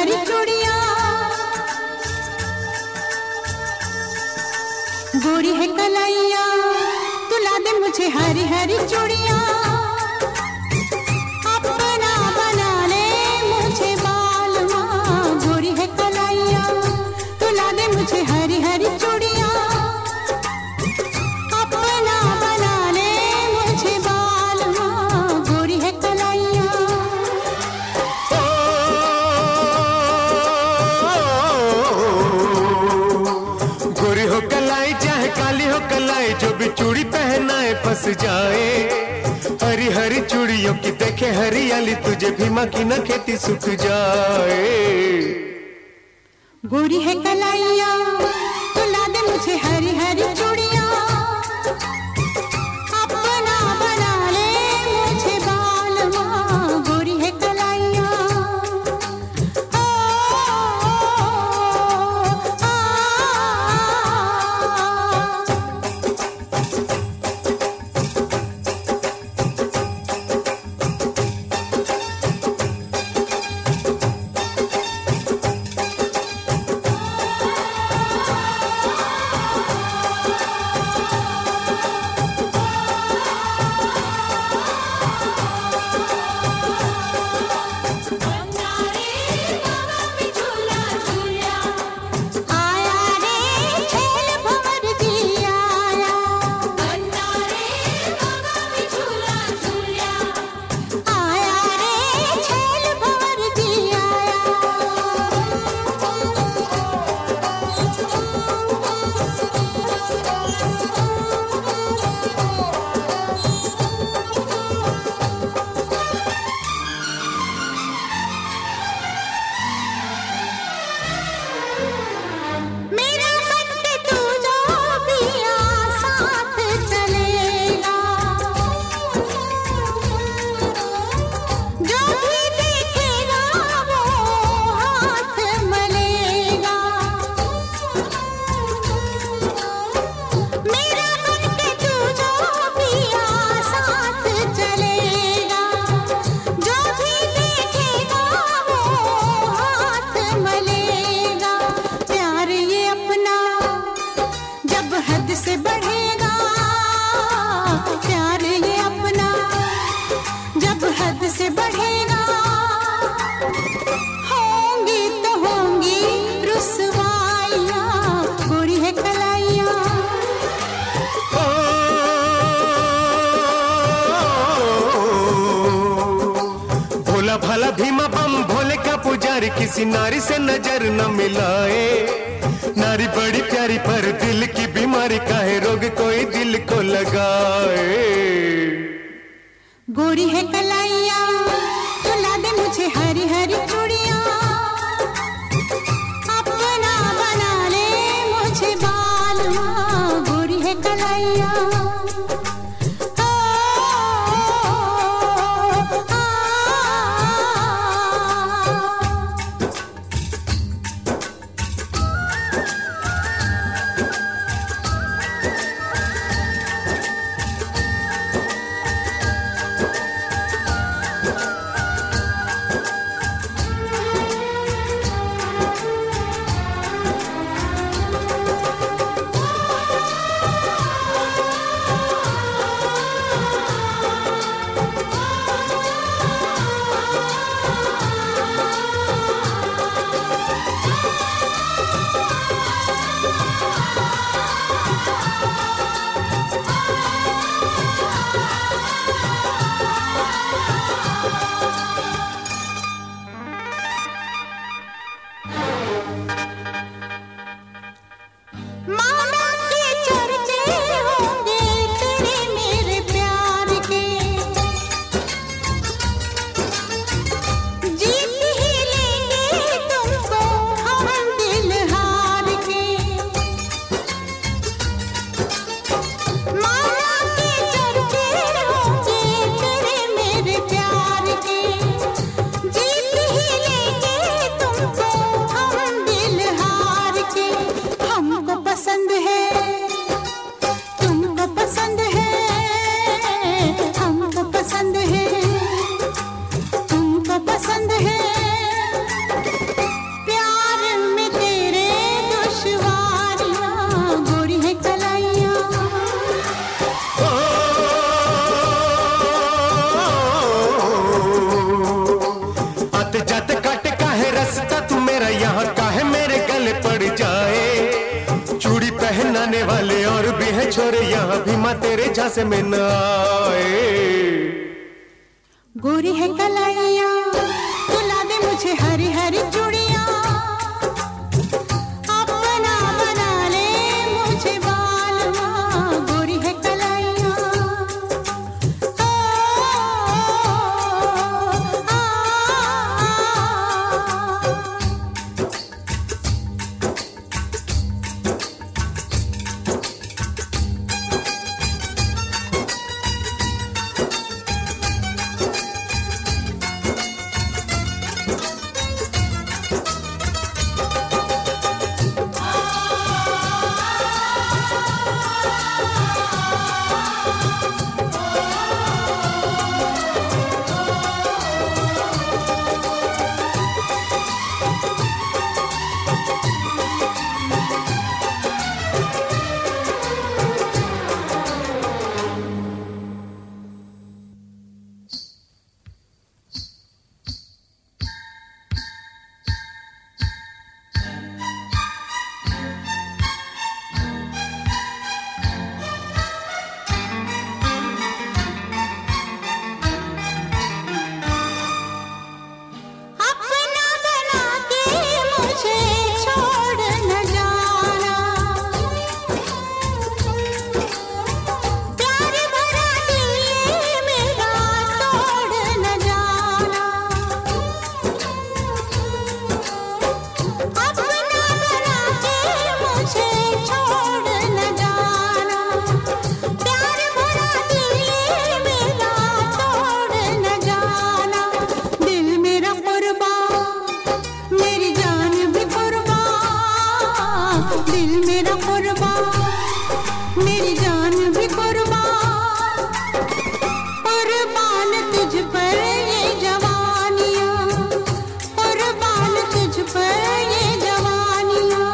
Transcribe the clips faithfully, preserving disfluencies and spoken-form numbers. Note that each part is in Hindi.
हरी चूड़ियां, गोरी है कलाइया, तुला दे मुझे हरी हरी चूड़ियां, अपना बना ले मुझे बालमा, गोरी है कलाइया, तुला दे मुझे हरी हरी चूड़ियां, अपना बना ले मुझे बालमा, गोरी है कलाइया। गोरी हो कलाई चाहे काली हो कलाई, जो भी चूड़ी पहनाए फंस जाए, हरी हरी चूड़ियों की देखे हरियाली, तुझे भी माँ की न खेती सूख जाए। गोरी है कलाइया, तुला दे मुझे हरी हरी चूड़ियां, अपना बना ले मुझे बालमा, गोरी है कलाइया। ओ, आ, से बढ़ेगा प्यार ये अपना, जब हद से बढ़ेगा, होंगी तो होंगी रुसवाइयां, गोरी है कलाइया। भोला भाला भीमा बम भोले का पुजारी, किसी नारी से नजर न मिलाए, नारी बड़ी प्यारी पर दिल की बीमारी, काहे रोग कोई दिल को लगाए। गोरी है कलाइया, तुला दे मुझे हरी हरी चूड़ियां, अपना बना ले मुझे बालमा, गोरी है कलाइया। तेरे झांसे में न आए। गोरी है कलाइया तुला दे मुझे हरी हरी चूड़ियां, अपना बना ले मुझे बालमा। गोरी है कलाइया ओ, आ, दिल मेरा कुर्बान मेरी जान भी कुर्बान, कुर्बान तुझ पर ये जवानियां, कुर्बान तुझ पर ये जवानियां।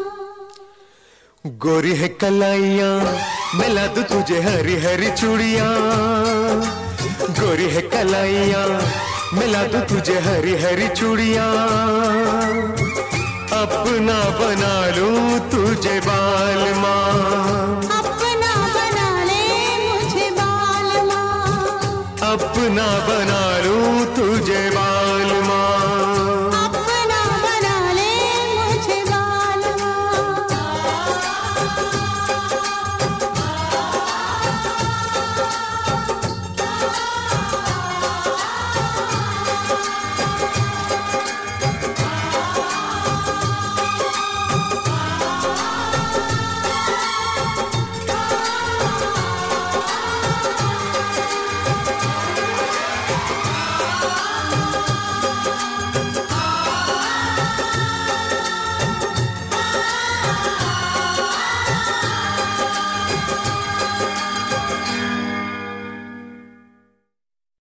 गोरी है कलाइयां मिला दूं तुझे हरी हरी चूड़ियां, गोरी है कलाइयां मिला दूं तुझे हरी हरी चूड़ियां, अपना बना लूं तुझे बालमा, अपना बना ले मुझे बालमा, अपना